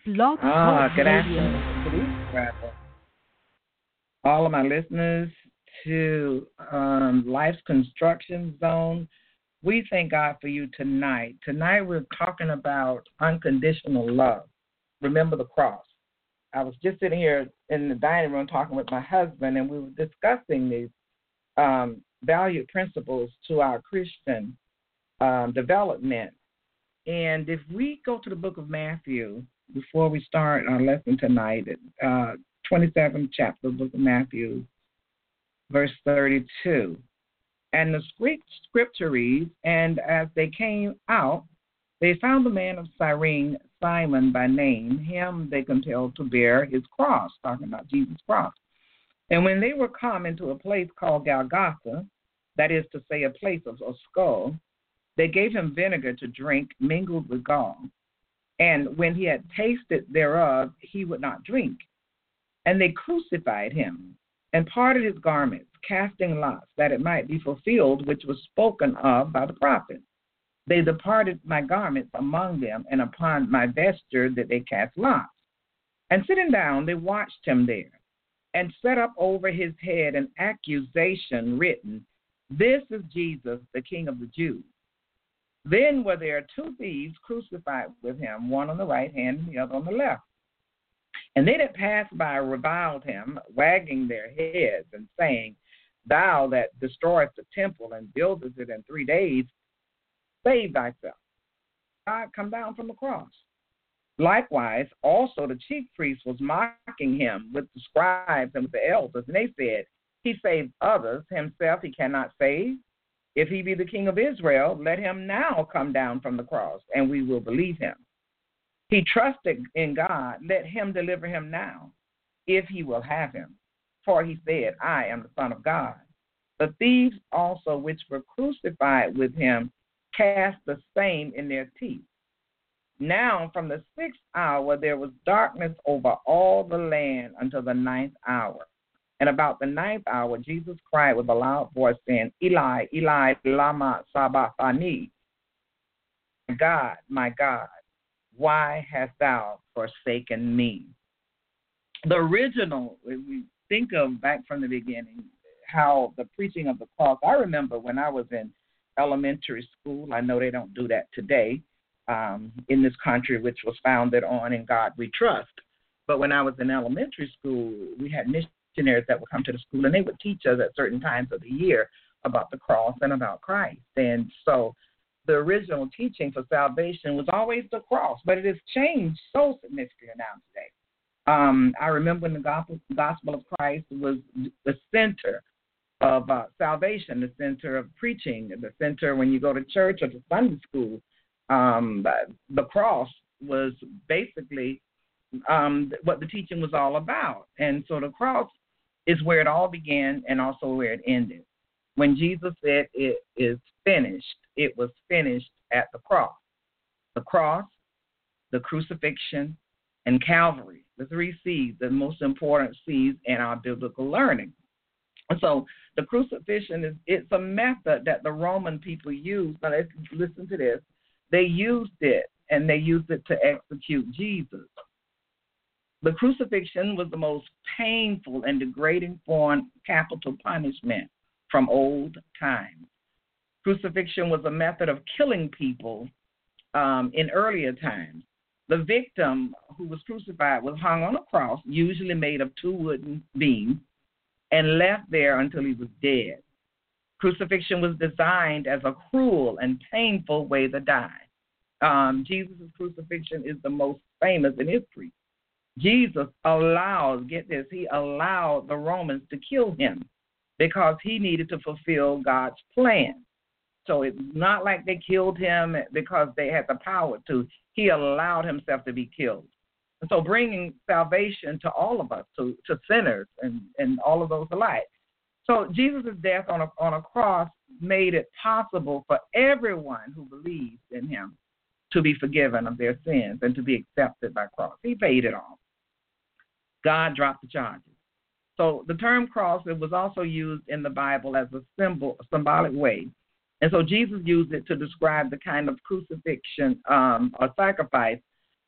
Blog Talk Good Radio. afternoon, good evening, rather. All of my listeners to Life's Construction Zone. We thank God for you tonight. Tonight we're talking about unconditional love. Remember the cross. I was just sitting here in the dining room talking with my husband, and we were discussing these valued principles to our Christian development. And if we go to the book of Matthew, before we start our lesson tonight, 27th chapter of the book of Matthew, verse 32. And the scripture reads, and as they came out, they found the man of Cyrene, Simon by name. Him they compelled to bear his cross, talking about Jesus' cross. And when they were come into a place called Golgotha, that is to say, a place of a skull, they gave him vinegar to drink mingled with gall. And when he had tasted thereof, he would not drink. And they crucified him and parted his garments, casting lots, that it might be fulfilled which was spoken of by the prophet. They departed my garments among them, and upon my vesture that they cast lots. And sitting down, they watched him there, and set up over his head an accusation written, This is Jesus, the King of the Jews. Then were there two thieves crucified with him, one on the right hand and the other on the left. And they that passed by reviled him, wagging their heads and saying, Thou that destroyest the temple and buildest it in 3 days, save thyself. God, come down from the cross. Likewise, also the chief priest was mocking him with the scribes and with the elders, and they said, He saved others, himself he cannot save. If he be the King of Israel, let him now come down from the cross, and we will believe him. He trusted in God, let him deliver him now, if he will have him. For he said, I am the Son of God. The thieves also which were crucified with him cast the same in their teeth. Now from the 6th hour there was darkness over all the land until the 9th hour. And about the 9th hour, Jesus cried with a loud voice, saying, Eli, Eli, lama sabachthani. My God, why hast thou forsaken me? The original, if we think of back from the beginning, how the preaching of the cross, I remember when I was in elementary school, I know they don't do that today in this country, which was founded on In God We Trust. But when I was in elementary school, we had missionaries that would come to the school, and they would teach us at certain times of the year about the cross and about Christ. And so the original teaching for salvation was always the cross, but it has changed so significantly now today. I remember when the gospel of Christ was the center of salvation, the center of preaching, the center when you go to church or to Sunday school. The cross was basically what the teaching was all about. And so the cross is where it all began and also where it ended. When Jesus said it is finished, it was finished at the cross. The cross, the crucifixion, and Calvary, the 3 C's, the most important C's in our biblical learning. And so the crucifixion it's a method that the Roman people used. Now let's listen to this. They used it, and they used it to execute Jesus. The crucifixion was the most painful and degrading form of capital punishment from old times. Crucifixion was a method of killing people in earlier times. The victim who was crucified was hung on a cross, usually made of 2 wooden beams, and left there until he was dead. Crucifixion was designed as a cruel and painful way to die. Jesus' crucifixion is the most famous in history. Jesus allowed, get this, he allowed the Romans to kill him because he needed to fulfill God's plan. So it's not like they killed him because they had the power to. He allowed himself to be killed. And so bringing salvation to all of us, to sinners and all of those alike. So Jesus' death on a cross made it possible for everyone who believes in him to be forgiven of their sins and to be accepted by cross. He paid it all. God dropped the charges. So the term cross, it was also used in the Bible as a symbolic way. And so Jesus used it to describe the kind of crucifixion or sacrifice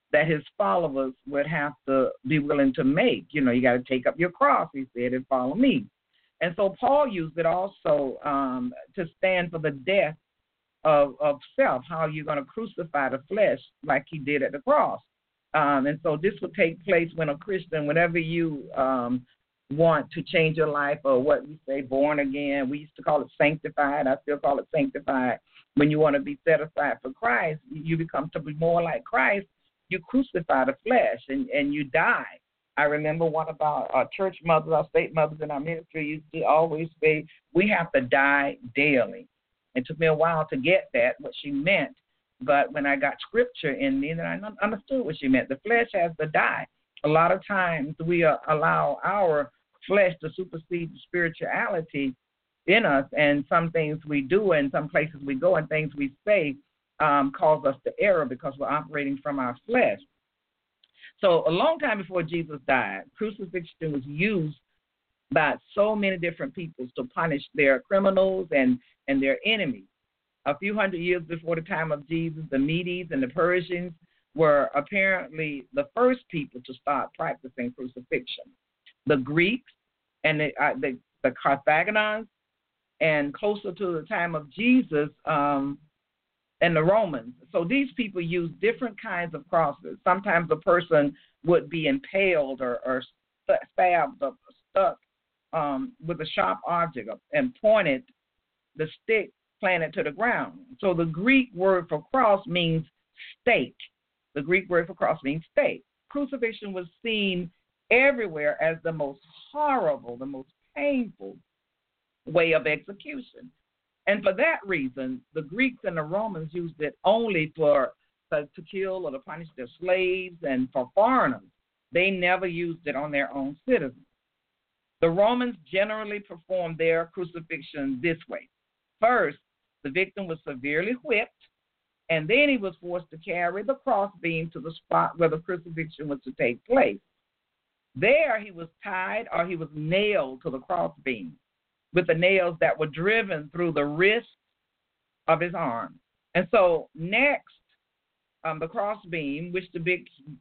that his followers would have to be willing to make. You know, you got to take up your cross, he said, and follow me. And so Paul used it also to stand for the death of self, how you're going to crucify the flesh like he did at the cross. And so this would take place when a Christian, whenever you want to change your life, or what we say, born again, we used to call it sanctified. I still call it sanctified. When you want to be set aside for Christ, you become to be more like Christ. You crucify the flesh and you die. I remember one of our church mothers, our state mothers in our ministry used to always say, we have to die daily. It took me a while to get that, what she meant. But when I got scripture in me, then I understood what she meant. The flesh has to die. A lot of times we allow our flesh to supersede the spirituality in us, and some things we do and some places we go and things we say cause us to error because we're operating from our flesh. So a long time before Jesus died, crucifixion was used by so many different peoples to punish their criminals and their enemies. A few hundred years before the time of Jesus, the Medes and the Persians were apparently the first people to start practicing crucifixion. The Greeks and the Carthaginians, and closer to the time of Jesus, and the Romans. So these people used different kinds of crosses. Sometimes a person would be impaled or stabbed or stuck with a sharp object and pointed the stick planted to the ground. So the Greek word for cross means stake. The Greek word for cross means stake. Crucifixion was seen everywhere as the most horrible, the most painful way of execution. And for that reason, the Greeks and the Romans used it only to kill or to punish their slaves and for foreigners. They never used it on their own citizens. The Romans generally performed their crucifixion this way. First, the victim was severely whipped, and then he was forced to carry the crossbeam to the spot where the crucifixion was to take place. There he was tied or he was nailed to the crossbeam with the nails that were driven through the wrist of his arm. And so next, the crossbeam, which the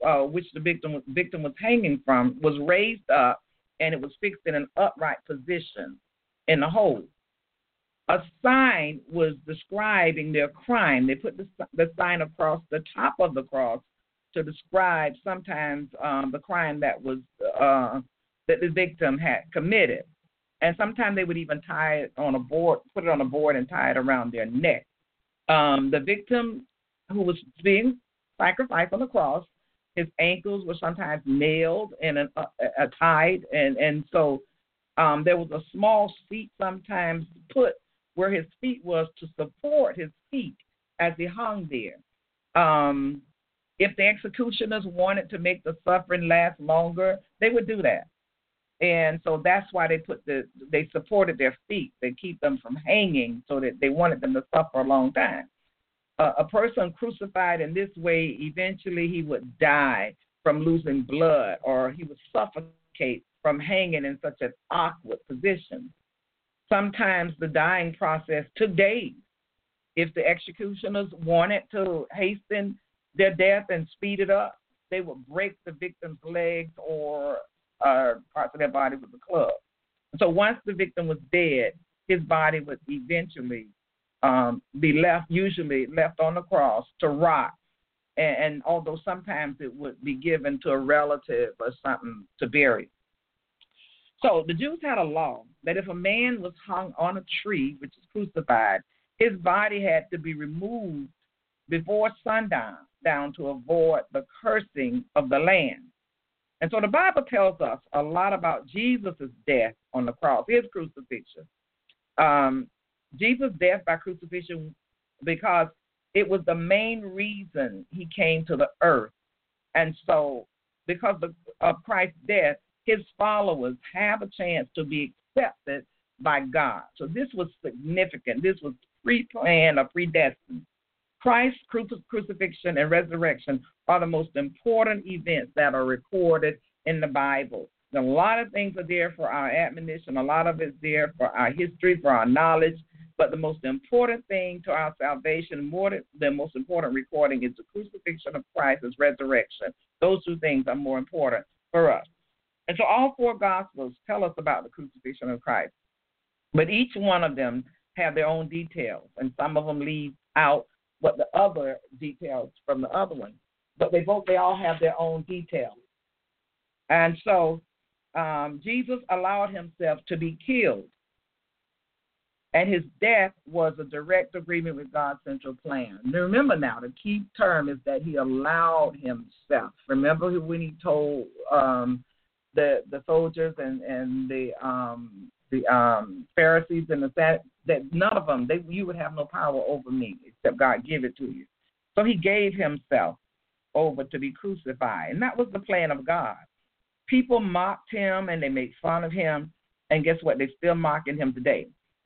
victim was hanging from, was raised up, and it was fixed in an upright position in the hole. A sign was describing their crime. They put the sign across the top of the cross to describe sometimes the crime that was that the victim had committed. And sometimes they would even tie it on a board, put it on a board and tie it around their neck. The victim who was being sacrificed on the cross, his ankles were sometimes nailed and tied, and so there was a small seat sometimes put where his feet was to support his feet as he hung there. If the executioners wanted to make the suffering last longer, they would do that. And so that's why they supported their feet. They keep them from hanging so that they wanted them to suffer a long time. A person crucified in this way, eventually he would die from losing blood, or he would suffocate from hanging in such an awkward position. Sometimes the dying process took days. If the executioners wanted to hasten their death and speed it up, they would break the victim's legs or parts of their body with a club. So once the victim was dead, his body would eventually be usually left on the cross to rot. And although sometimes it would be given to a relative or something to bury. So the Jews had a law that if a man was hung on a tree, which is crucified, his body had to be removed before sundown to avoid the cursing of the land. And so the Bible tells us a lot about Jesus' death on the cross, his crucifixion. Jesus' death by crucifixion, because it was the main reason he came to the earth. And so because of Christ's death, his followers have a chance to be accepted by God. So this was significant. This was pre-planned or predestined. Christ's crucifixion and resurrection are the most important events that are recorded in the Bible. A lot of things are there for our admonition. A lot of it's there for our history, for our knowledge. But the most important thing to our salvation, the most important recording, is the crucifixion of Christ, his resurrection. Those two things are more important for us. And so all four Gospels tell us about the crucifixion of Christ. But each one of them have their own details, and some of them leave out what the other details from the other one. But they all have their own details. And so Jesus allowed himself to be killed. And his death was a direct agreement with God's central plan. Now, remember now, the key term is that he allowed himself. Remember when he told the soldiers and the Pharisees and the Sadducees that none of them, you would have no power over me except God give it to you. So he gave himself over to be crucified. And that was the plan of God. People mocked him and they made fun of him. And guess what? They're still mocking him today.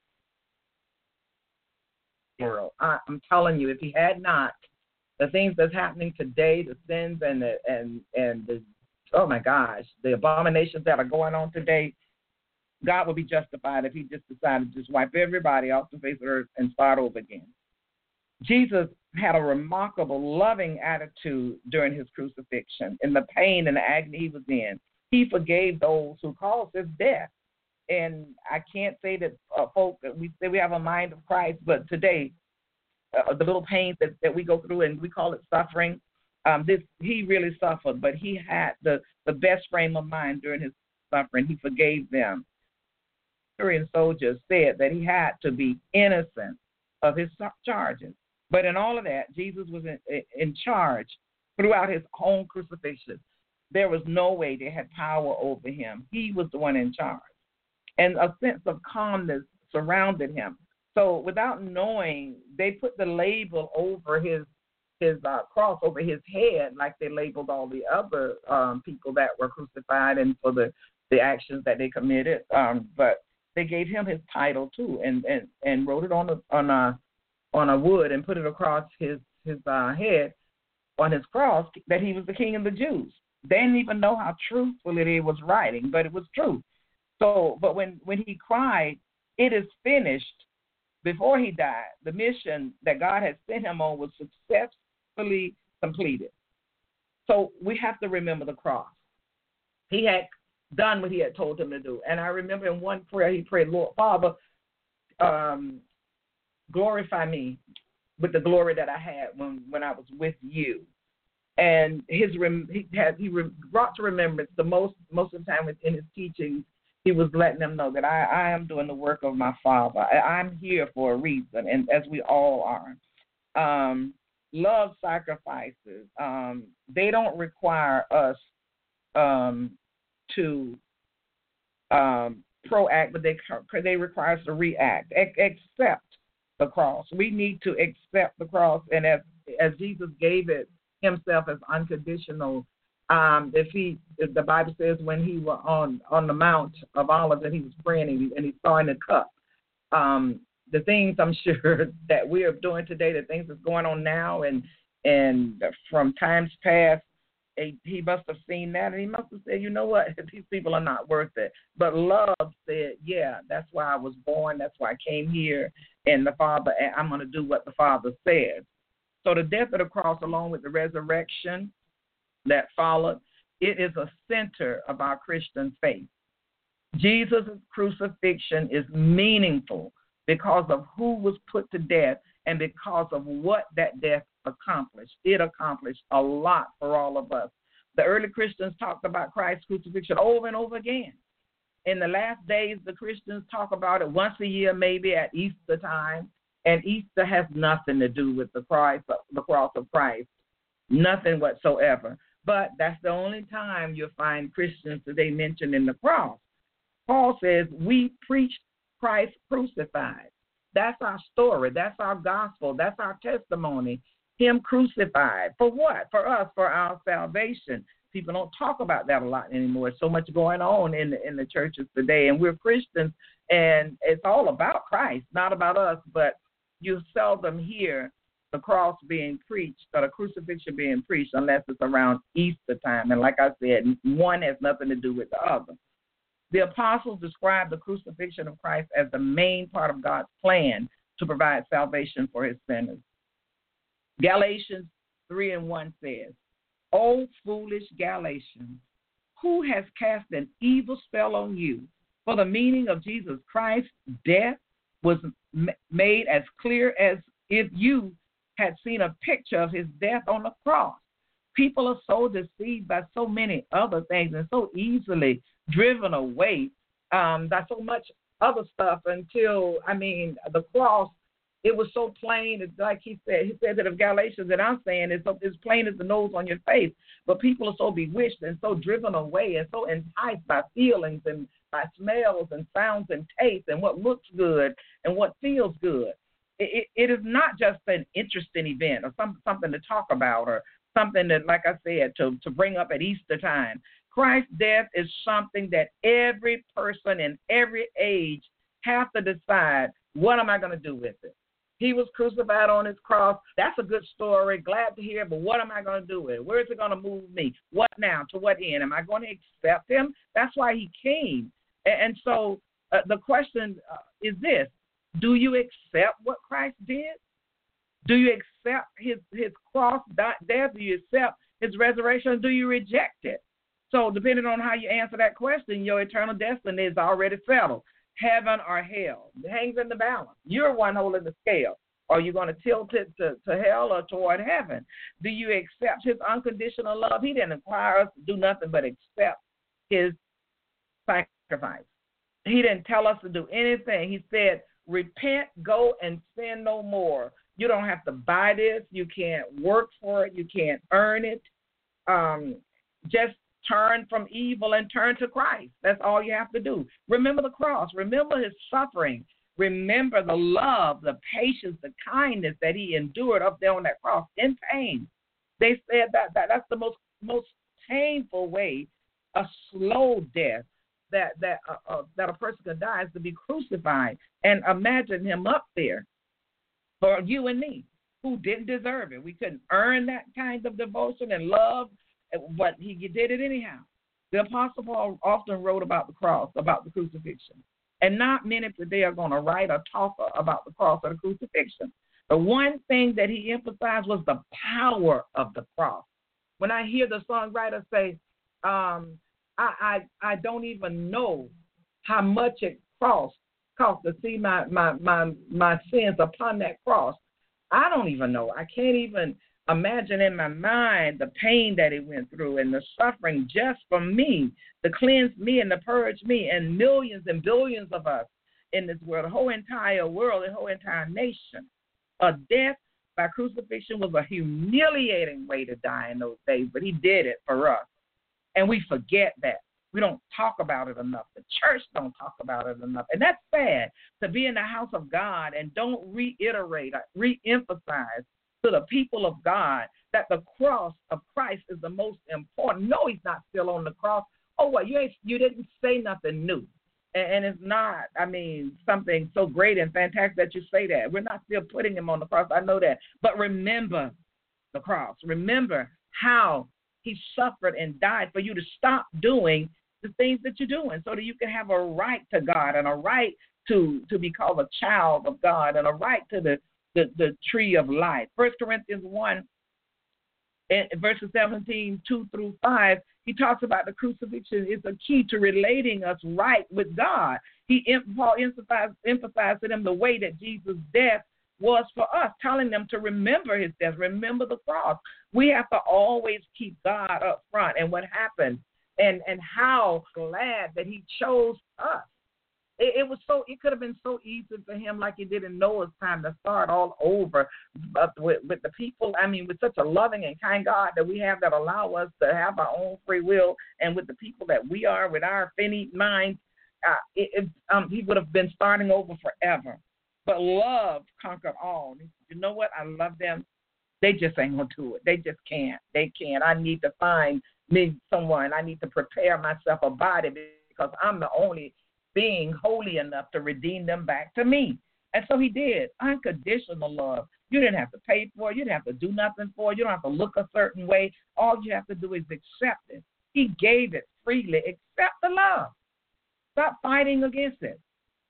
World. I'm telling you, if he had not, the things that's happening today, the sins and the oh my gosh, the abominations that are going on today, God would be justified if he just decided to just wipe everybody off the face of the earth and start over again. Jesus had a remarkable, loving attitude during his crucifixion. In the pain and the agony he was in, he forgave those who caused his death. And I can't say that folk, we say we have a mind of Christ, but today, the little pains that we go through, and we call it suffering, he really suffered, but he had the best frame of mind during his suffering. He forgave them. Syrian soldiers said that he had to be innocent of his charges. But in all of that, Jesus was in charge throughout his own crucifixion. There was no way they had power over him. He was the one in charge. And a sense of calmness surrounded him. So without knowing, they put the label over his cross over his head, like they labeled all the other people that were crucified and for the actions that they committed. But they gave him his title too, and wrote it on a wood and put it across his head on his cross that he was the King of the Jews. They didn't even know how truthful it was writing, but it was true. So, but when he cried, "It is finished," before he died, the mission that God had sent him on was successfully completed. So we have to remember the cross. He had done what he had told him to do. And I remember in one prayer he prayed, "Lord, Father, glorify me with the glory that I had when I was with you." And he brought to remembrance the most of the time in his teachings, he was letting them know that I am doing the work of my Father. I'm here for a reason, and as we all are. Love sacrifices. They don't require us to proact, but they require us to react. Accept the cross. We need to accept the cross, and as Jesus gave it himself as unconditional. If the Bible says when he was on the Mount of Olives and he was praying and he saw in the cup, the things I'm sure that we are doing today, the things that's going on now and from times past, he must have seen that and he must have said, you know what, these people are not worth it. But love said, yeah, that's why I was born, that's why I came here, and I'm going to do what the Father says. So the death of the cross, along with the resurrection that followed, it is a center of our Christian faith. Jesus' crucifixion is meaningful because of who was put to death and because of what that death accomplished. It accomplished a lot for all of us. The early Christians talked about Christ's crucifixion over and over again. In the last days, the Christians talk about it once a year, maybe at Easter time, and Easter has nothing to do with the cross of Christ, nothing whatsoever. But that's the only time you'll find Christians today mentioned in the cross. Paul says we preach Christ crucified. That's our story. That's our gospel. That's our testimony. Him crucified. For what? For us, for our salvation. People don't talk about that a lot anymore. So much going on in the churches today. And we're Christians, and it's all about Christ, not about us. But you seldom hear the cross being preached or the crucifixion being preached unless it's around Easter time. And like I said, one has nothing to do with the other. The apostles described the crucifixion of Christ as the main part of God's plan to provide salvation for his sinners. Galatians 3:1 says, O foolish Galatians, who has cast an evil spell on you? For the meaning of Jesus Christ's death was made as clear as if you had seen a picture of his death on the cross. People are so deceived by so many other things and so easily driven away by so much other stuff until, the cross, it was so plain. It's like he said that of Galatians that I'm saying, it's plain as the nose on your face. But people are so bewitched and so driven away and so enticed by feelings and by smells and sounds and tastes and what looks good and what feels good. It is not just an interesting event or something to talk about or something that, like I said, to bring up at Easter time. Christ's death is something that every person in every age have to decide, what am I going to do with it? He was crucified on his cross. That's a good story. Glad to hear, but what am I going to do with it? Where is it going to move me? What now? To what end? Am I going to accept him? That's why he came. And so the question is this. Do you accept what Christ did? Do you accept his cross death? Do you accept his resurrection? Or do you reject it? So depending on how you answer that question, your eternal destiny is already settled. Heaven or hell. It hangs in the balance. You're one holding the scale. Are you going to tilt it to hell or toward heaven? Do you accept his unconditional love? He didn't require us to do nothing but accept his sacrifice. He didn't tell us to do anything. He said, repent, go, and sin no more. You don't have to buy this. You can't work for it. You can't earn it. Just turn from evil and turn to Christ. That's all you have to do. Remember the cross. Remember his suffering. Remember the love, the patience, the kindness that he endured up there on that cross in pain. They said that's the most painful way, a slow death that a person could die is to be crucified. And imagine him up there for you and me who didn't deserve it. We couldn't earn that kind of devotion and love, but he did it anyhow. The Apostle Paul often wrote about the cross, about the crucifixion. And not many today are going to write or talk about the cross or the crucifixion. The one thing that he emphasized was the power of the cross. When I hear the songwriter say, I don't even know how much it cost to see my sins upon that cross. I don't even know. I can't even imagine in my mind the pain that he went through and the suffering just for me, to cleanse me and to purge me and millions and billions of us in this world, the whole entire world, the whole entire nation. A death by crucifixion was a humiliating way to die in those days, but he did it for us. And we forget that. We don't talk about it enough. The church don't talk about it enough. And that's sad, to be in the house of God and don't reiterate, reemphasize to the people of God that the cross of Christ is the most important. No, he's not still on the cross. Oh, what? You didn't say nothing new. And it's not, something so great and fantastic that you say that. We're not still putting him on the cross. I know that. But remember the cross. Remember how he suffered and died for you to stop doing the things that you're doing so that you can have a right to God and a right to be called a child of God and a right to the tree of life. 1 Corinthians 1, verses 17, 2 through 5, he talks about the crucifixion is a key to relating us right with God. Paul emphasized to them the way that Jesus' death was for us, telling them to remember his death, remember the cross. We have to always keep God up front and what happened and how glad that he chose us. It could have been so easy for him, like he did in Noah's time, to start all over with the people. With such a loving and kind God that we have that allow us to have our own free will, and with the people that we are, with our finite minds, he would have been starting over forever. But love conquered all. You know what? I love them. They just ain't going to do it. They just can't. They can't. I need to find me someone. I need to prepare myself a body because I'm the only being holy enough to redeem them back to me. And so he did. Unconditional love. You didn't have to pay for it. You didn't have to do nothing for it. You don't have to look a certain way. All you have to do is accept it. He gave it freely. Accept the love. Stop fighting against it.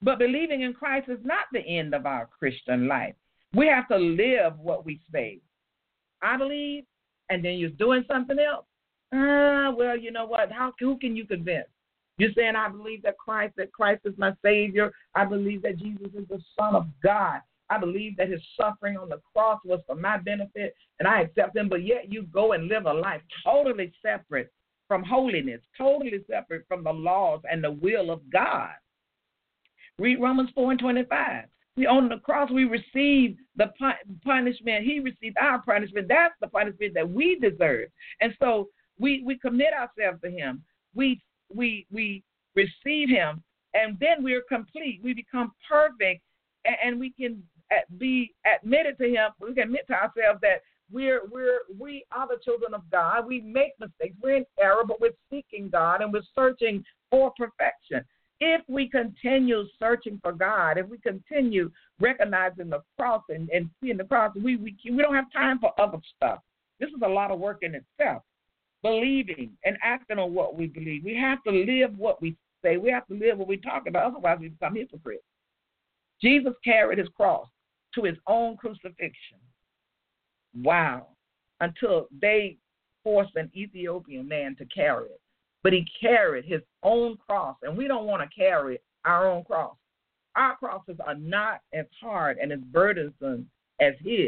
But believing in Christ is not the end of our Christian life. We have to live what we say. I believe, and then you're doing something else. Well, you know what? Who can you convince? You're saying, I believe that Christ is my Savior. I believe that Jesus is the Son of God. I believe that his suffering on the cross was for my benefit, and I accept him. But yet you go and live a life totally separate from holiness, totally separate from the laws and the will of God. Read Romans 4:25. We on the cross, we receive the punishment. He received our punishment. That's the punishment that we deserve. And so we commit ourselves to him. We receive him, and then we're complete. We become perfect, and we can be admitted to him. We can admit to ourselves that we are the children of God. We make mistakes. We're in error, but we're seeking God, and we're searching for perfection. If we continue searching for God, if we continue recognizing the cross and seeing the cross, we don't have time for other stuff. This is a lot of work in itself. Believing and acting on what we believe. We have to live what we say. We have to live what we talk about. Otherwise, we become hypocrites. Jesus carried his cross to his own crucifixion. Wow. Until they forced an Ethiopian man to carry it. But he carried his own cross, and we don't want to carry our own cross. Our crosses are not as hard and as burdensome as his.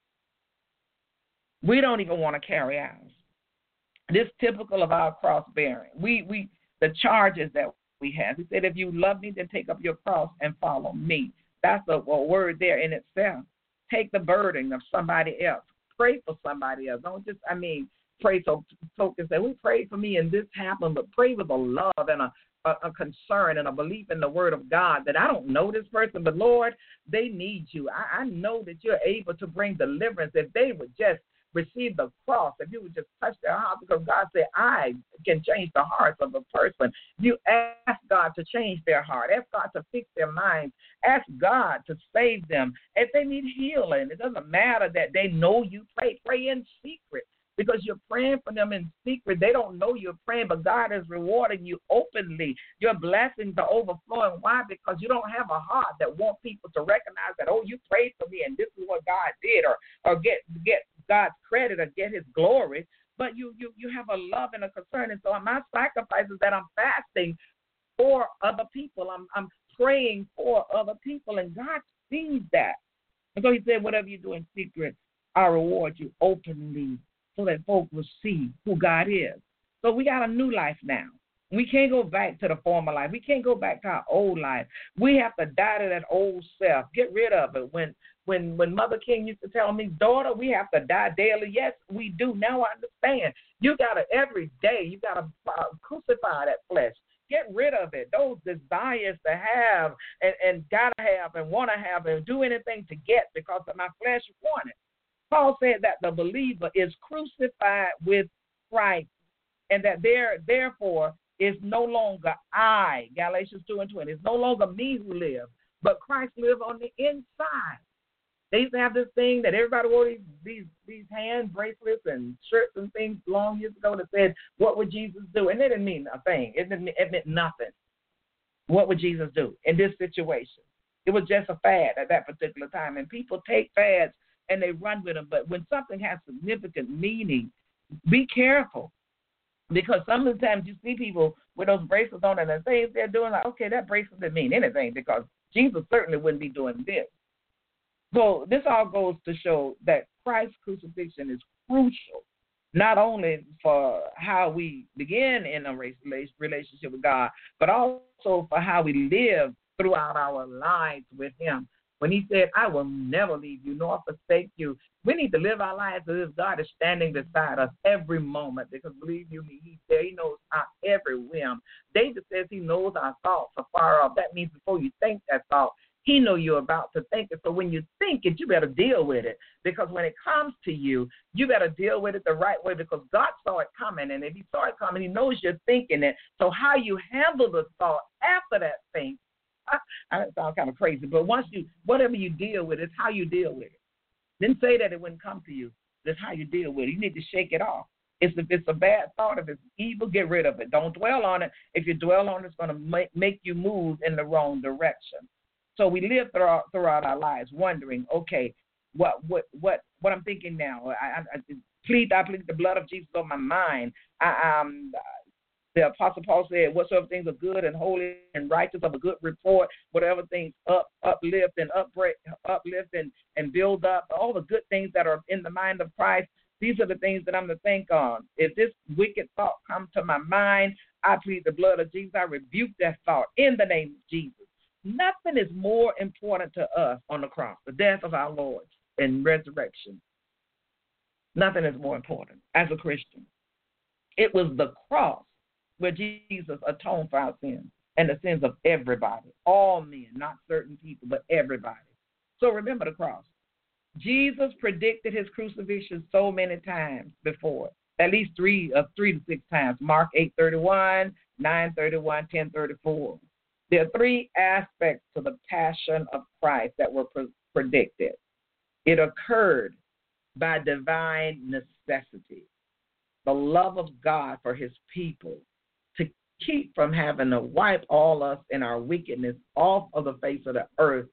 We don't even want to carry ours. This is typical of our cross bearing. The charges that we have. He said, if you love me, then take up your cross and follow me. That's a word there in itself. Take the burden of somebody else. Pray for somebody else. Don't just, pray so folks can say, we prayed for me and this happened, but pray with a love and a concern and a belief in the word of God that I don't know this person, but Lord, they need you. I know that you're able to bring deliverance if they would just receive the cross, if you would just touch their heart, because God said, I can change the hearts of a person. You ask God to change their heart. Ask God to fix their minds. Ask God to save them. If they need healing, it doesn't matter that they know you pray. Pray in secret. Because you're praying for them in secret. They don't know you're praying, but God is rewarding you openly. Your blessings are overflowing. Why? Because you don't have a heart that wants people to recognize that, oh, you prayed for me and this is what God did, or get God's credit or get his glory. But you have a love and a concern. And so my sacrifice is that I'm fasting for other people. I'm praying for other people, and God sees that. And so he said, whatever you do in secret, I'll reward you openly, so that folks will see who God is. So we got a new life now. We can't go back to the former life. We can't go back to our old life. We have to die to that old self, get rid of it. When Mother King used to tell me, daughter, we have to die daily. Yes, we do. Now I understand. You got to, every day, you got to crucify that flesh. Get rid of it. Those desires to have and got to have and want to have and do anything to get because of my flesh want it. Paul said that the believer is crucified with Christ, and that therefore is no longer I, Galatians 2:20. It's no longer me who lives, but Christ lives on the inside. They used to have this thing that everybody wore these hand bracelets and shirts and things long years ago that said, what would Jesus do? And it didn't mean a thing. It meant nothing. What would Jesus do in this situation? It was just a fad at that particular time, and people take fads and they run with them. But when something has significant meaning, be careful. Because some of the times you see people with those bracelets on and the things they're doing, like, okay, that bracelet didn't mean anything because Jesus certainly wouldn't be doing this. So this all goes to show that Christ's crucifixion is crucial, not only for how we begin in a relationship with God, but also for how we live throughout our lives with him. When he said, I will never leave you nor forsake you, we need to live our lives as if God is standing beside us every moment, because believe you me, he's there. He knows our every whim. David says he knows our thoughts are far off. That means before you think that thought, he knows you're about to think it. So when you think it, you better deal with it, because when it comes to you, you better deal with it the right way, because God saw it coming. And if he saw it coming, he knows you're thinking it. So how you handle the thought after that thing, I sound kind of crazy, but whatever you deal with, it's how you deal with it. Didn't say that it wouldn't come to you. That's how you deal with it. You need to shake it off. If it's a bad thought, if it's evil, get rid of it. Don't dwell on it. If you dwell on it, it's going to make you move in the wrong direction. So we live throughout our lives wondering, okay, what I'm thinking now. I plead the blood of Jesus on my mind. The Apostle Paul said, whatsoever things are good and holy and righteous of a good report, whatever things uplift and build up, all the good things that are in the mind of Christ, these are the things that I'm to think on. If this wicked thought comes to my mind, I plead the blood of Jesus. I rebuke that thought in the name of Jesus. Nothing is more important to us on the cross, the death of our Lord and resurrection. Nothing is more important as a Christian. It was the cross where Jesus atoned for our sins and the sins of everybody, all men, not certain people, but everybody. So remember the cross. Jesus predicted his crucifixion so many times before, at least three to six times. Mark 8:31, 9:31, 10:34. There are three aspects to the passion of Christ that were predicted. It occurred by divine necessity, the love of God for his people, to keep from having to wipe all us and our wickedness off of the face of the earth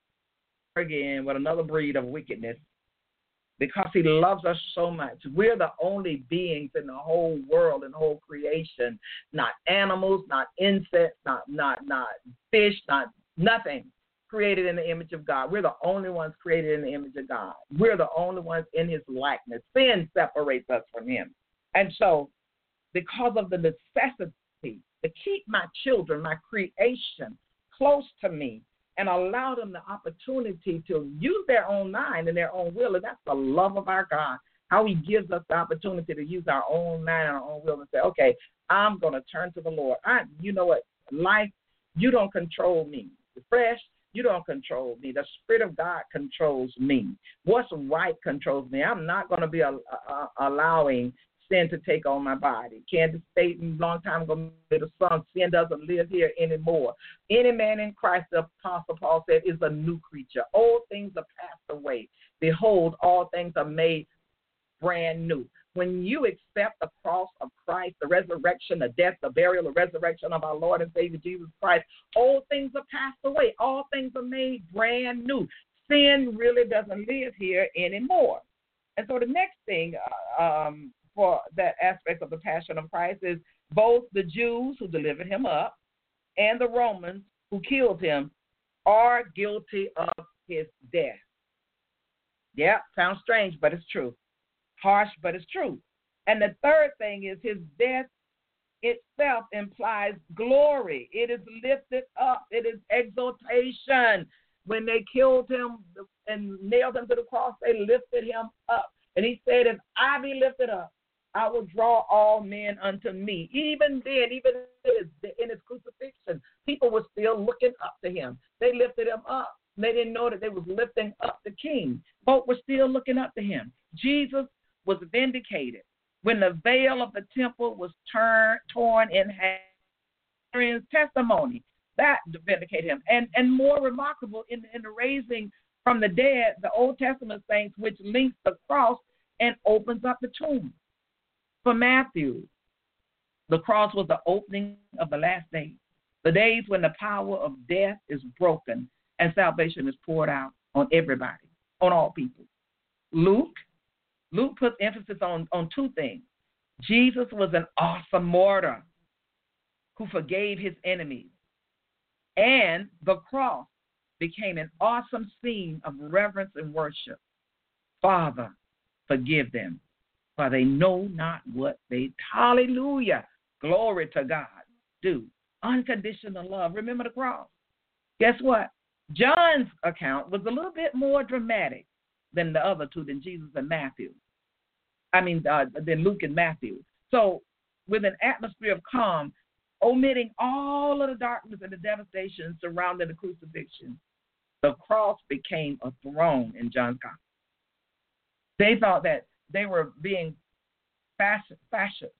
again with another breed of wickedness, because he loves us so much. We're the only beings in the whole world and whole creation, not animals, not insects, not fish, not nothing, created in the image of God. We're the only ones created in the image of God. We're the only ones in his likeness. Sin separates us from him. And so, because of the necessity to keep my children, my creation, close to me, and allow them the opportunity to use their own mind and their own will. And that's the love of our God, how he gives us the opportunity to use our own mind and our own will and say, okay, I'm going to turn to the Lord. You know what? Life, you don't control me. The flesh, you don't control me. The Spirit of God controls me. What's right controls me. I'm not going to be allowing sin to take on my body. Candace Staten, long time ago, made a song, sin doesn't live here anymore. Any man in Christ, the Apostle Paul said, is a new creature. Old things are passed away. Behold, all things are made brand new. When you accept the cross of Christ, the resurrection, the death, the burial, the resurrection of our Lord and Savior Jesus Christ, old things are passed away. All things are made brand new. Sin really doesn't live here anymore. And so the next thing, for that aspect of the passion of Christ is both the Jews who delivered him up and the Romans who killed him are guilty of his death. Yeah, sounds strange, but it's true. Harsh, but it's true. And the third thing is his death itself implies glory. It is lifted up. It is exaltation. When they killed him and nailed him to the cross, they lifted him up. And he said, if I be lifted up, I will draw all men unto me. Even then, even in his crucifixion, people were still looking up to him. They lifted him up. They didn't know that they was lifting up the king. Folk were still looking up to him. Jesus was vindicated when the veil of the temple was torn in half. His testimony, that vindicated him. And more remarkable, in the raising from the dead, the Old Testament saints, which links the cross and opens up the tomb. For Matthew, the cross was the opening of the last days, the days when the power of death is broken and salvation is poured out on everybody, on all people. Luke puts emphasis on two things. Jesus was an awesome martyr who forgave his enemies, and the cross became an awesome scene of reverence and worship. Father, forgive them, for they know not what they, hallelujah, glory to God, do. Unconditional love. Remember the cross. Guess what? John's account was a little bit more dramatic than the other two, than Jesus and Matthew. Than Luke and Matthew. So with an atmosphere of calm, omitting all of the darkness and the devastation surrounding the crucifixion, the cross became a throne in John's gospel. They thought that they were being facetious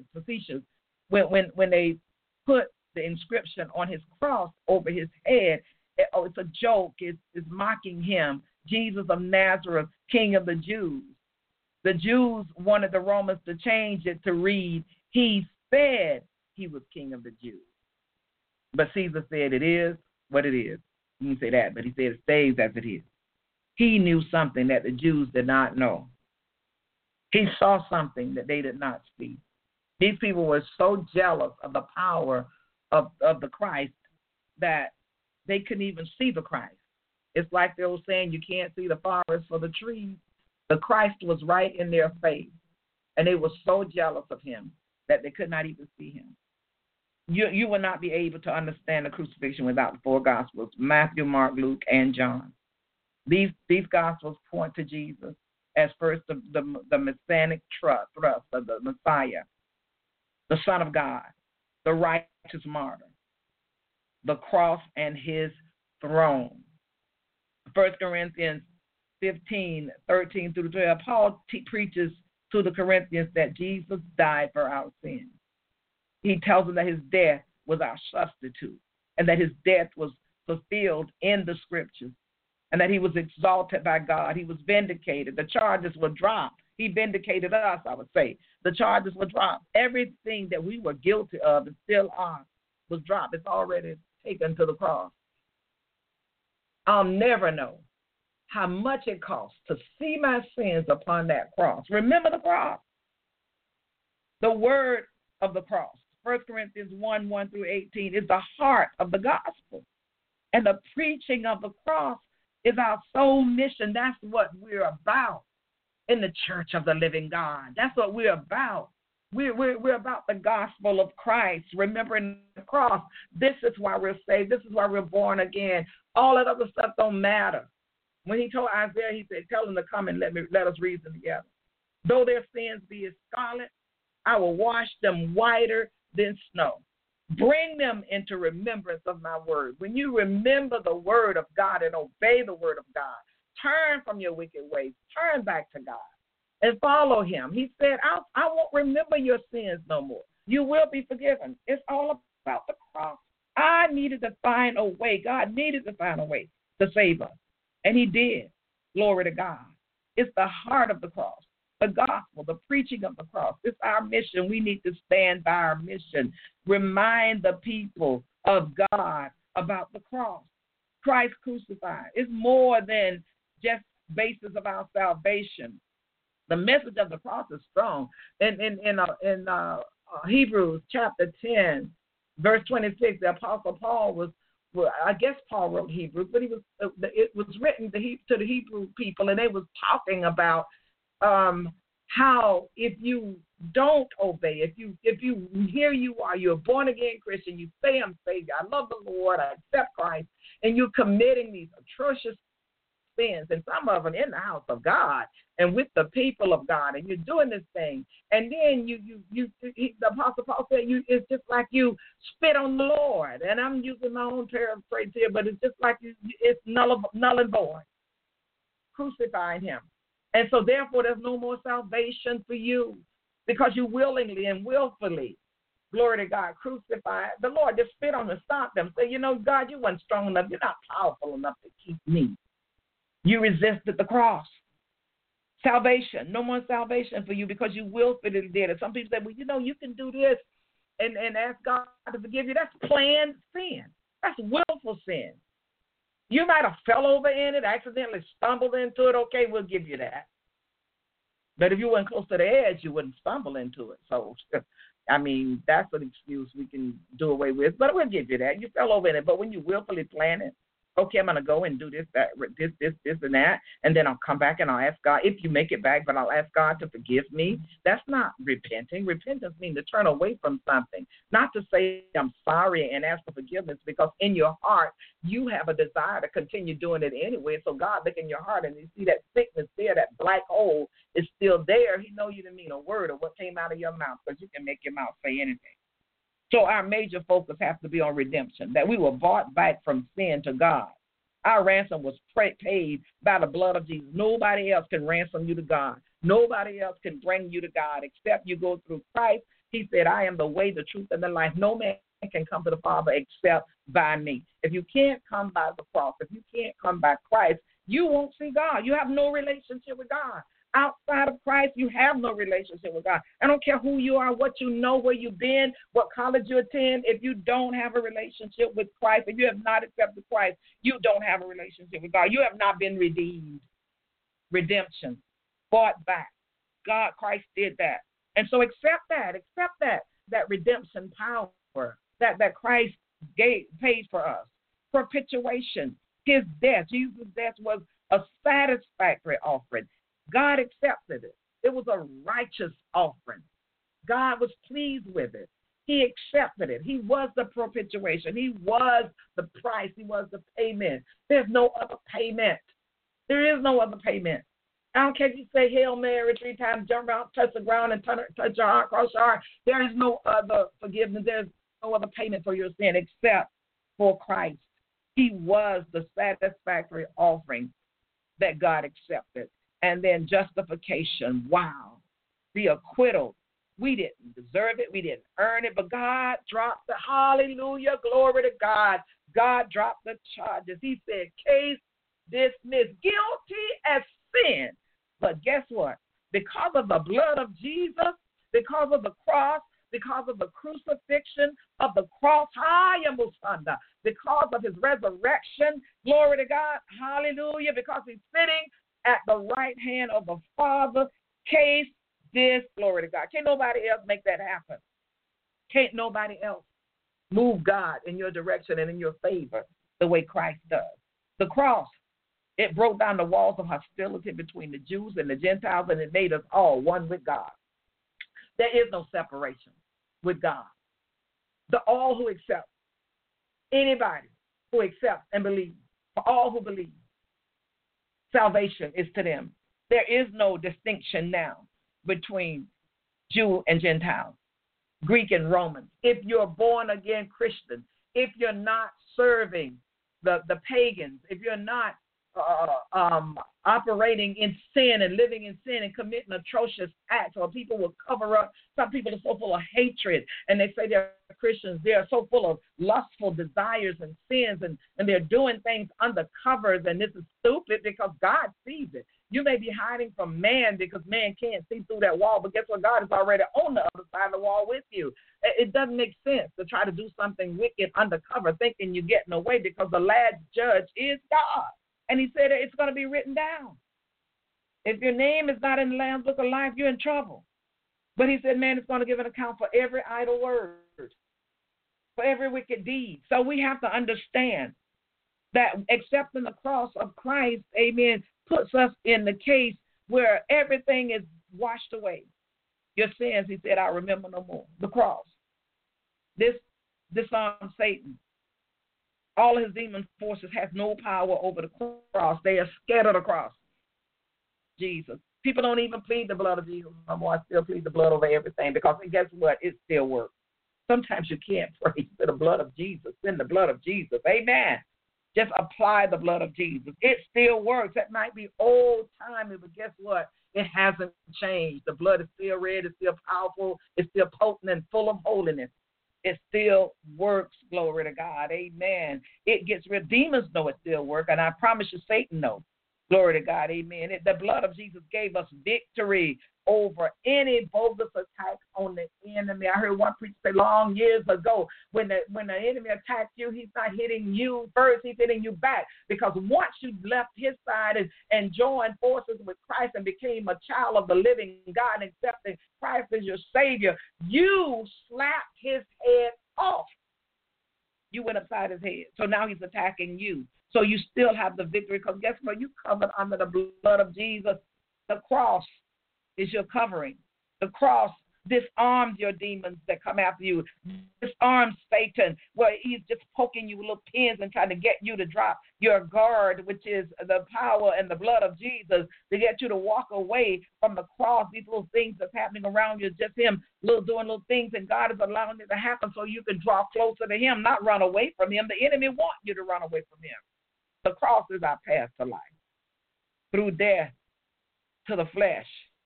when they put the inscription on his cross over his head. It's a joke. It's mocking him, Jesus of Nazareth, King of the Jews. The Jews wanted the Romans to change it to read, he said he was king of the Jews. But Caesar said it is what it is. You can say that, but he said it stays as it is. He knew something that the Jews did not know. He saw something that they did not see. These people were so jealous of the power of the Christ that they couldn't even see the Christ. It's like they were saying you can't see the forest for the trees. The Christ was right in their face, and they were so jealous of him that they could not even see him. You will not be able to understand the crucifixion without the four Gospels, Matthew, Mark, Luke, and John. These Gospels point to Jesus as first the messianic thrust of the Messiah, the Son of God, the righteous martyr, the cross and his throne. 1 Corinthians 15, 13 through 12, Paul preaches to the Corinthians that Jesus died for our sins. He tells them that his death was our substitute and that his death was fulfilled in the scriptures and that he was exalted by God. He was vindicated. The charges were dropped. He vindicated us, I would say. The charges were dropped. Everything that we were guilty of and still are was dropped. It's already taken to the cross. I'll never know how much it costs to see my sins upon that cross. Remember the cross. The word of the cross, 1 Corinthians 1, 1 through 18, is the heart of the gospel. And the preaching of the cross is our sole mission. That's what we're about in the church of the living God. That's what we're about. We're about the gospel of Christ, remembering the cross. This is why we're saved. This is why we're born again. All that other stuff don't matter. When he told Isaiah, he said, tell them to come and let us reason together. Though their sins be as scarlet, I will wash them whiter than snow. Bring them into remembrance of my word. When you remember the word of God and obey the word of God, turn from your wicked ways, turn back to God and follow him. He said, I won't remember your sins no more. You will be forgiven. It's all about the cross. I needed to find a way. God needed to find a way to save us. And he did. Glory to God. It's the heart of the cross, the gospel, the preaching of the cross. It's our mission. We need to stand by our mission. Remind the people of God about the cross. Christ crucified. It's more than just basis of our salvation. The message of the cross is strong. In Hebrews chapter 10, verse 26, the Apostle Paul was, well, I guess Paul wrote Hebrews, but it was written to the Hebrew people, and they was talking about how if you don't obey, if you here you are, you're a born again Christian, you say I'm saved, I love the Lord, I accept Christ, and you're committing these atrocious sins, and some of them in the house of God and with the people of God, and you're doing this thing, and then the Apostle Paul said it's just like you spit on the Lord, and I'm using my own paraphrase here, but it's just like it's null and void, crucifying him. And so therefore there's no more salvation for you because you willingly and willfully, glory to God, crucified the Lord. Just spit on and stop them. Say, God, you weren't strong enough. You're not powerful enough to keep me. You resisted the cross. Salvation, no more salvation for you because you willfully did it. Some people say, well, you can do this and ask God to forgive you. That's planned sin. That's willful sin. You might have fell over in it, accidentally stumbled into it. Okay, we'll give you that. But if you weren't close to the edge, you wouldn't stumble into it. So, I mean, that's an excuse we can do away with. But we'll give you that. You fell over in it. But when you willfully plan it, okay, I'm going to go and do this, and that, and then I'll come back and I'll ask God, if you make it back, but I'll ask God to forgive me. That's not repenting. Repentance means to turn away from something, not to say I'm sorry and ask for forgiveness, because in your heart, you have a desire to continue doing it anyway. So God look in your heart and you see that sickness there, that black hole is still there. He knows you didn't mean a word of what came out of your mouth, because you can make your mouth say anything. So our major focus has to be on redemption, that we were bought back from sin to God. Our ransom was paid by the blood of Jesus. Nobody else can ransom you to God. Nobody else can bring you to God except you go through Christ. He said, I am the way, the truth, and the life. No man can come to the Father except by me. If you can't come by the cross, if you can't come by Christ, you won't see God. You have no relationship with God. Outside of Christ, you have no relationship with God. I don't care who you are, what you know, where you've been, what college you attend. If you don't have a relationship with Christ, if you have not accepted Christ, you don't have a relationship with God. You have not been redeemed. Redemption, bought back. God, Christ did that. And so accept that redemption power that Christ paid for us. Propitiation, his death, Jesus' death was a satisfactory offering. God accepted it. It was a righteous offering. God was pleased with it. He accepted it. He was the propitiation. He was the price. He was the payment. There's no other payment. There is no other payment. I don't care if you say Hail Mary 3 times, jump around, touch the ground, and touch your heart, cross your heart. There is no other forgiveness. There's no other payment for your sin except for Christ. He was the satisfactory offering that God accepted. And then justification. Wow. The acquittal. We didn't deserve it. We didn't earn it. But God dropped the hallelujah. Glory to God. God dropped the charges. He said, case dismissed. Guilty as sin. But guess what? Because of the blood of Jesus, because of the cross, because of the crucifixion of the cross, because of his resurrection, glory to God, hallelujah, because he's sitting at the right hand of the Father, case this, glory to God. Can't nobody else make that happen. Can't nobody else move God in your direction and in your favor the way Christ does. The cross, it broke down the walls of hostility between the Jews and the Gentiles, and it made us all one with God. There is no separation with God. All who accept, anybody who accepts and believes, for all who believe, salvation is to them. There is no distinction now between Jew and Gentile, Greek and Roman. If you're born again Christian, if you're not serving the pagans, if you're not operating in sin and living in sin and committing atrocious acts, or people will cover up. Some people are so full of hatred, and they say they're Christians. They are so full of lustful desires and sins, and they're doing things under covers, and this is stupid because God sees it. You may be hiding from man because man can't see through that wall, but guess what? God is already on the other side of the wall with you. It doesn't make sense to try to do something wicked undercover thinking you're getting away, because the last judge is God. And he said it's going to be written down. If your name is not in the Lamb's Book of Life, you're in trouble. But he said, man is going to give an account for every idle word, for every wicked deed. So we have to understand that accepting the cross of Christ, amen, puts us in the case where everything is washed away. Your sins, he said, I remember no more. The cross. This disarms Satan. All his demon forces has no power over the cross. They are scattered across Jesus. People don't even plead the blood of Jesus no more. I still plead the blood over everything, because guess what? It still works. Sometimes you can't pray for the blood of Jesus. Send the blood of Jesus. Amen. Just apply the blood of Jesus. It still works. That might be old-timey, but guess what? It hasn't changed. The blood is still red. It's still powerful. It's still potent and full of holiness. It still works, glory to God, amen. It gets rid. Demons know it still works, and I promise you Satan knows, glory to God, amen. The blood of Jesus gave us victory over any bogus attack on the enemy. I heard one preacher say long years ago, when the enemy attacks you, he's not hitting you first, he's hitting you back. Because once you left his side and joined forces with Christ and became a child of the living God and accepted Christ as your Savior, you slapped his head off. You went upside his head. So now he's attacking you. So you still have the victory, because guess what? You covered under the blood of Jesus. The cross is your covering. The cross disarms your demons that come after you. Disarms Satan, where he's just poking you with little pins and trying to get you to drop your guard, which is the power and the blood of Jesus, to get you to walk away from the cross. These little things that's happening around you, just him doing little things, and God is allowing it to happen so you can draw closer to him, not run away from him. The enemy wants you to run away from him. The cross is our path to life. Through death to the flesh,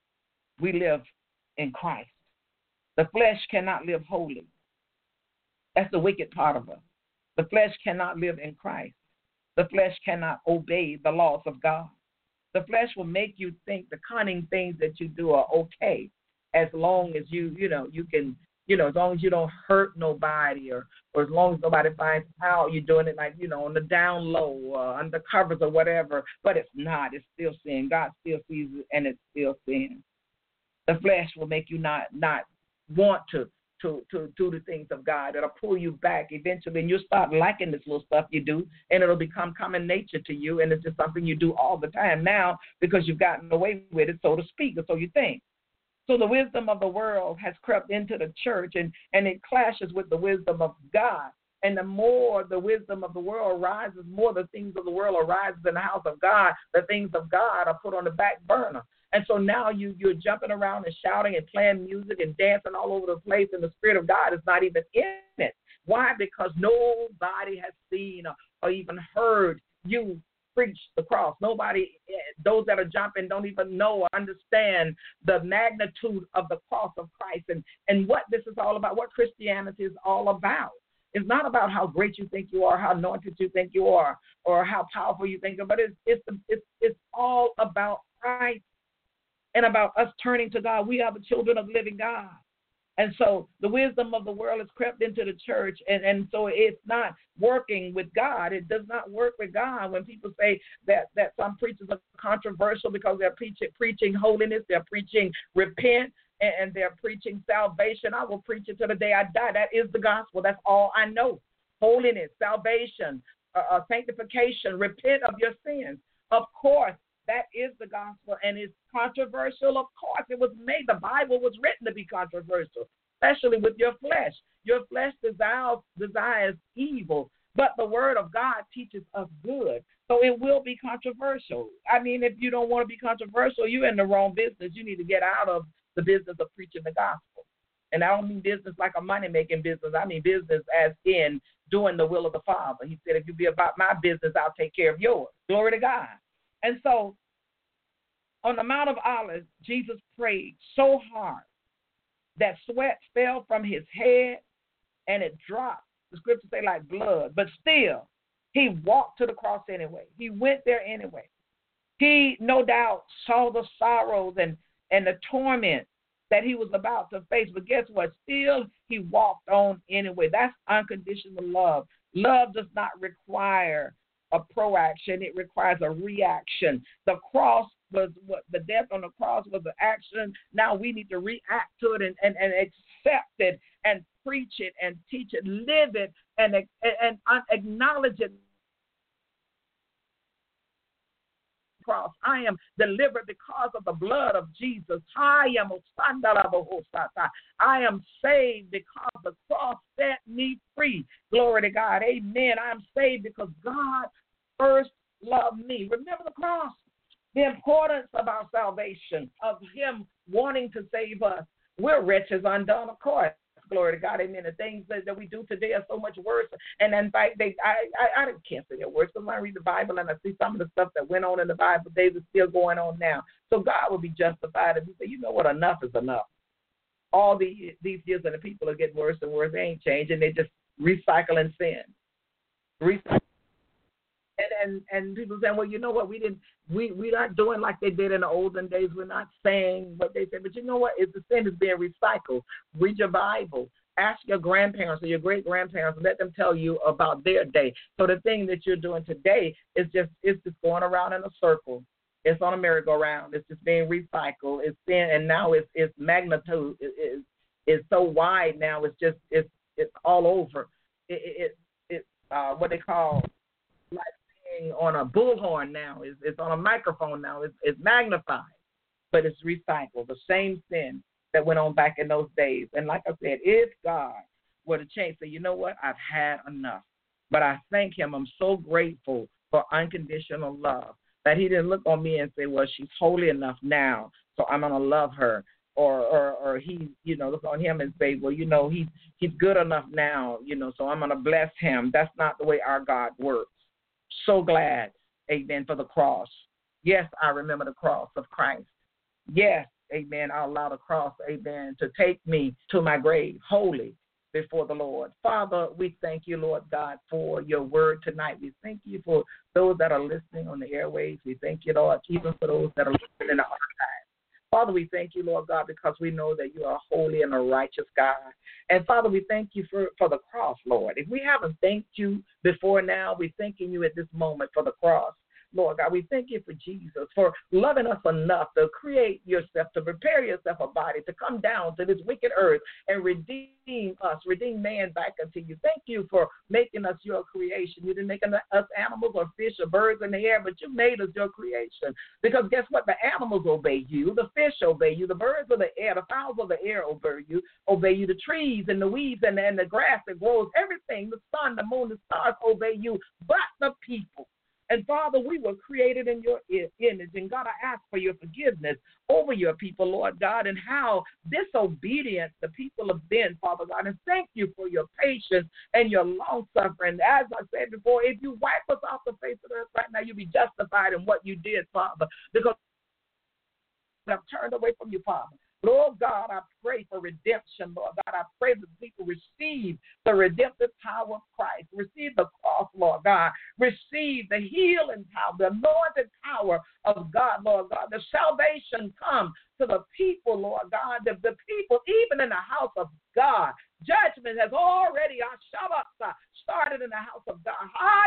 we live in Christ. The flesh cannot live holy. That's the wicked part of us. The flesh cannot live in Christ. The flesh cannot obey the laws of God. The flesh will make you think the cunning things that you do are okay, as long as you can, as long as you don't hurt nobody, or as long as nobody finds out you're doing it, like, on the down low, under covers or whatever. But it's not. It's still sin. God still sees it, and it's still sin. The flesh will make you not want to do the things of God. It'll pull you back eventually, and you'll start liking this little stuff you do, and it'll become common nature to you, and it's just something you do all the time now because you've gotten away with it, so to speak, or so you think. So the wisdom of the world has crept into the church, and it clashes with the wisdom of God. And the more the wisdom of the world rises, more the things of the world arises in the house of God. The things of God are put on the back burner. And so now you're jumping around and shouting and playing music and dancing all over the place, and the Spirit of God is not even in it. Why? Because nobody has seen or even heard you preach the cross. Nobody, those that are jumping don't even know or understand the magnitude of the cross of Christ and what this is all about, what Christianity is all about. It's not about how great you think you are, how anointed you think you are, or how powerful you think you are, but it's all about Christ and about us turning to God. We are the children of the living God. And so the wisdom of the world has crept into the church, and so it's not working with God. It does not work with God. When people say that some preachers are controversial because they're preaching holiness, they're preaching repent, and they're preaching salvation, I will preach it to the day I die. That is the gospel. That's all I know. Holiness, salvation, sanctification, repent of your sins. Of course, that is the gospel, and it's controversial. Of course, it was made. The Bible was written to be controversial, especially with your flesh. Your flesh desires evil, but the word of God teaches us good. So it will be controversial. I mean, if you don't want to be controversial, you're in the wrong business. You need to get out of the business of preaching the gospel. And I don't mean business like a money-making business. I mean business as in doing the will of the Father. He said, if you be about my business, I'll take care of yours. Glory to God. And so on the Mount of Olives, Jesus prayed so hard that sweat fell from his head and it dropped. The scriptures say like blood. But still, he walked to the cross anyway. He went there anyway. He, no doubt, saw the sorrows and the torment that he was about to face. But guess what? Still, he walked on anyway. That's unconditional love. Love does not require a proaction. It requires a reaction. The cross was what the death on the cross was an action. Now we need to react to it and accept it and preach it and teach it, live it and acknowledge it. Cross. I am delivered because of the blood of Jesus. I am saved because the cross set me free. Glory to God. Amen. I am saved because God first loved me. Remember the cross, the importance of our salvation, of him wanting to save us. We're wretches undone, of course. Glory to God, amen. The things that we do today are so much worse. And in fact, I can't say they're worse. Because when I read the Bible and I see some of the stuff that went on in the Bible, days is still going on now. So God will be justified if he say, you know what, enough is enough. All these years and the people are getting worse and worse. They ain't changing. They just recycling sin. And people saying, well, you know what, we're not doing like they did in the olden days. We're not saying what they said. But you know what? If the sin is being recycled, read your Bible. Ask your grandparents or your great-grandparents and let them tell you about their day. So the thing that you're doing today is just going around in a circle. It's on a merry-go-round. It's just being recycled. It's sin, and now its magnitude is so wide now. It's all over. It's what they call like on a bullhorn now. It's on a microphone now. It's magnified, but it's recycled. The same sin that went on back in those days. And like I said, if God were to change, say, you know what, I've had enough. But I thank him. I'm so grateful for unconditional love that he didn't look on me and say, well, she's holy enough now, so I'm going to love her. Or he, look on him and say, well, he's good enough now, so I'm going to bless him. That's not the way our God works. So glad, amen, for the cross. Yes, I remember the cross of Christ. Yes, amen, I'll allow the cross, amen, to take me to my grave, holy, before the Lord. Father, we thank you, Lord God, for your word tonight. We thank you for those that are listening on the airwaves. We thank you, Lord, even for those that are listening in the archives. Father, we thank you, Lord God, because we know that you are holy and a righteous God. And, Father, we thank you for the cross, Lord. If we haven't thanked you before now, we're thanking you at this moment for the cross. Lord God, we thank you for Jesus, for loving us enough to create yourself, to prepare yourself a body, to come down to this wicked earth and redeem us, redeem man back unto you. Thank you for making us your creation. You didn't make us animals or fish or birds in the air, but you made us your creation. Because guess what? The animals obey you. The fish obey you. The birds of the air, the fowls of the air obey you. The trees and the weeds and the grass that grows, everything, the sun, the moon, the stars obey you, but the people. And, Father, we were created in your image. And, God, I ask for your forgiveness over your people, Lord God, and how disobedient the people have been, Father God. And thank you for your patience and your long-suffering. As I said before, if you wipe us off the face of the earth right now, you'll be justified in what you did, Father, because I've turned away from you, Father. Lord God, I pray for redemption, Lord God. I pray that people receive the redemptive power of Christ. Receive the cross, Lord God. Receive the healing power, the anointed power of God, Lord God. The salvation come to the people, Lord God. The people, even in the house of God. Judgment has already started in the house of God.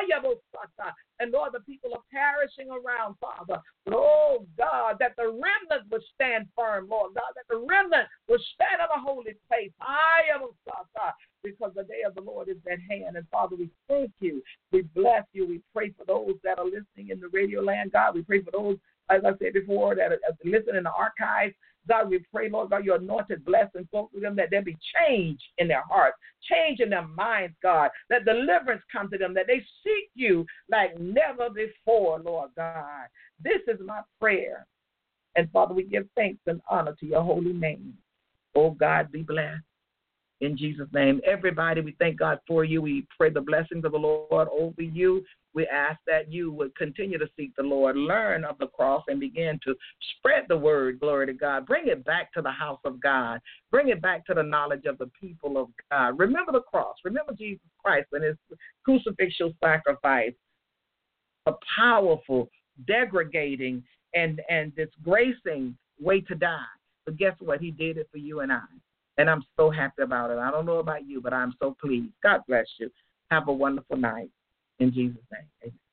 And Lord, the people are perishing around, Father. Oh God, that the remnant would stand firm, Lord God, that the remnant would stand in a holy place. Because the day of the Lord is at hand. And Father, we thank you. We bless you. We pray for those that are listening in the radio land, God. We pray for those, as I said before, that are listening in the archives. God, we pray, Lord God, your anointed blessings go through them, that there be change in their hearts, change in their minds, God, that deliverance come to them, that they seek you like never before, Lord God. This is my prayer. And, Father, we give thanks and honor to your holy name. Oh, God, be blessed. In Jesus' name, everybody, we thank God for you. We pray the blessings of the Lord over you. We ask that you would continue to seek the Lord, learn of the cross, and begin to spread the word, glory to God. Bring it back to the house of God. Bring it back to the knowledge of the people of God. Remember the cross. Remember Jesus Christ and his crucifixion sacrifice, a powerful, degrading, and disgracing way to die. But guess what? He did it for you and I. And I'm so happy about it. I don't know about you, but I'm so pleased. God bless you. Have a wonderful night. In Jesus' name, amen.